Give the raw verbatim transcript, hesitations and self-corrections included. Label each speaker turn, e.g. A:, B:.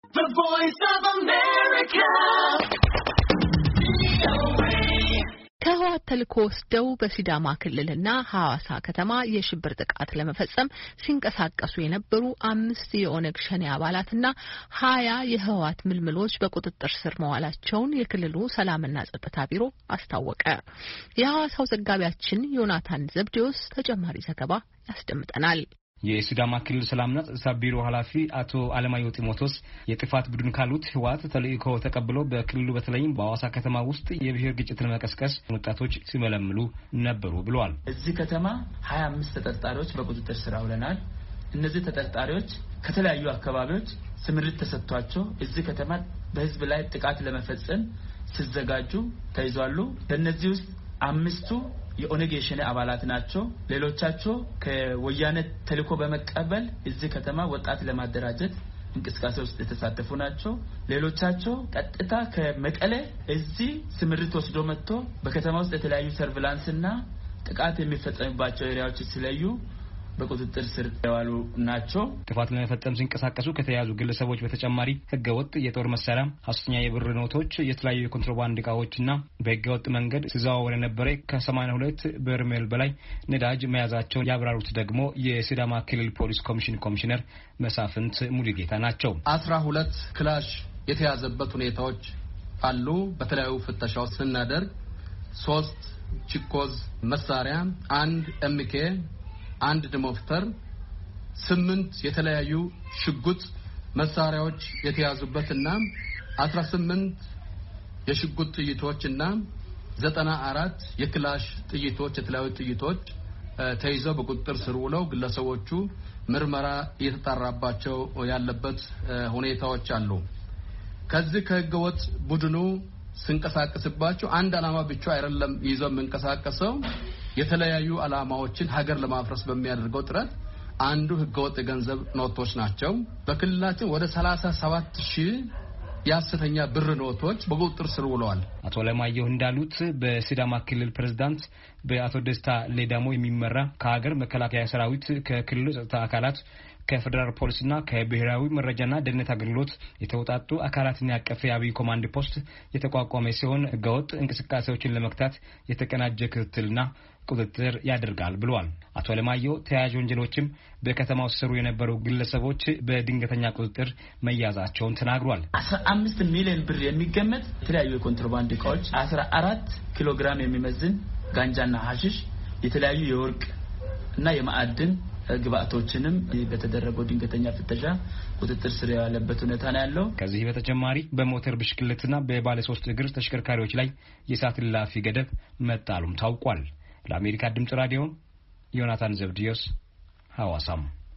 A: The Voice of America. ከህወሓት ተልዕኮ ወስደው በሲዳማ ክልልና ሐዋሳ ከተማ የሽብር ጥቃት ለመፈጸም ሲንቀሳቀሱ የነበሩ አምስት የኦነግ ሸኔ አባላትና ሀያ የህወሓት ምልምሎች በቁጥጥር ስር መዋላቸውን የክልሉ ሰላምና ጸጥታ ቢሮ አስታወቀ። የሐዋሳው ዘጋቢያችን ዮናታን ዘብዴዎስ ተጨማሪ ዘገባ ያስደምጠናል።
B: የሲዳማ ክልል ሰላምና ጸጥታ ቢሮ ኃላፊ አቶ አለማየሁ ጢሞቴዎስ የጥፋት ቡድን ካሉት ህወሓት ተልዕኮ ተቀብሎ በክልሉ በተለይም በሐዋሳ ከተማ ውስጥ የብሔር ግጭት ለመቀስቀስ ወጣቶች ሲመለምሉ ነበሩ ብለዋል።
C: እዚህ ከተማ ሀያ አምስት ተጠርጣሪዎች በቁጥጥር ስር አውለናል። እነዚህ ተጠርጣሪዎች ከተለያዩ አካባቢዎች ስምሪት ተሰጥቷቸው እዚህ ከተማ በህዝብ ላይ ጥቃት ለመፈጸም ሲዘጋጁ ተይዟሉ። በእነዚህ ውስጥ አምስቱ የኦነግ ሸኔ አባላት ናቸው። ሌሎቻቸው ከወያኔ ተልዕኮ በመቀበል እዚህ ከተማ ወጣት ለማደራጀት እንቅስቃሴ ውስጥ የተሳተፉ ናቸው። ሌሎቻቸው ቀጥታ ከመቀሌ እዚህ ስምሪት ወስዶ መጥቶ በከተማ ውስጥ የተለያዩ ሰርቪላንስና ጥቃት የሚፈጸምባቸው ኤሪያዎች ሲለዩ በቁጥጥር ስር ያዋሉ ናቸው።
B: ጥፋት ለመፈጸም ሲንቀሳቀሱ ከተያዙ ግለሰቦች በተጨማሪ ህገወጥ የጦር መሳሪያ፣ ሐሰተኛ የብር ኖቶች፣ የተለያዩ የኮንትሮባንድ ዕቃዎችና በህገወጥ መንገድ ሲዘዋወር የነበረ ከሰማንያ ሁለት በርሜል በላይ ነዳጅ መያዛቸውን ያብራሩት ደግሞ የሲዳማ ክልል ፖሊስ ኮሚሽን ኮሚሽነር መሳፍንት ሙሉጌታ ናቸው።
D: አስራ ሁለት ክላሽ የተያዘበት ሁኔታዎች አሉ። በተለያዩ ፍተሻዎች ስናደርግ ሶስት ቺኮዝ መሳሪያ፣ አንድ ኤምኬ፣ አንድ ደሞፍተር፣ ስምንት የተለያዩ ሽጉጥ መሳሪያዎች የተያዙበትና አስራ ስምንት የሽጉጥ ጥይቶችና ዘጠና አራት የክላሽ ጥይቶች የተለያዩ ጥይቶች ተይዘው በቁጥጥር ስር ውለው ግለሰቦቹ ምርመራ እየተጣራባቸው ያለበት ሁኔታዎች አሉ። ከዚህ ከህገወጥ ቡድኑ ስንቀሳቀስባቸው አንድ አላማ ብቻ አይደለም ይዘው መንቀሳቀሰው የተለያዩ አላማዎችን ሀገር ለማፍረስ በሚያደርገው ጥረት አንዱ ህገወጥ ገንዘብ ኖቶች ናቸው። በክልላችን ወደ ሰላሳ ሰባት ሺህ የሐሰተኛ ብር ኖቶች በቁጥጥር ስር ውለዋል።
B: አቶ ለማየሁ እንዳሉት በሲዳማ ክልል ፕሬዝዳንት በአቶ ደስታ ሌዳሞ የሚመራ ከሀገር መከላከያ ሰራዊት ከክልሉ ጸጥታ አካላት ከፌደራል ፖሊስና ከብሔራዊ መረጃና ደህንነት አገልግሎት የተውጣጡ አካላትን ያቀፈ የአብይ ኮማንድ ፖስት የተቋቋመ ሲሆን ህገወጥ እንቅስቃሴዎችን ለመክታት የተቀናጀ ክትትልና ቁጥጥር ያደርጋል ብለዋል። አቶ ለማየሁ ተያያዥ ወንጀሎችም በከተማው ሲሰሩ የነበሩ ግለሰቦች በድንገተኛ ቁጥጥር መያዛቸውን ተናግሯል።
C: አስራ አምስት ሚሊዮን ብር የሚገመት የተለያዩ የኮንትሮባንድ ዕቃዎች፣ አስራ አራት ኪሎ ግራም የሚመዝን ጋንጃና ሐሺሽ፣ የተለያዩ የወርቅ እና የማዕድን ግብአቶችንም በተደረገው ድንገተኛ ፍተሻ ቁጥጥር ስር ያለበት ሁኔታ ነው ያለው።
B: ከዚህ በተጨማሪ በሞተር ብስክሌትና በባለ ሶስት እግር ተሽከርካሪዎች ላይ የሰዓት እላፊ ገደብ መጣሉም ታውቋል። ለአሜሪካ ድምጽ ራዲዮ ዮናታን ዘብዴዎስ ሐዋሳም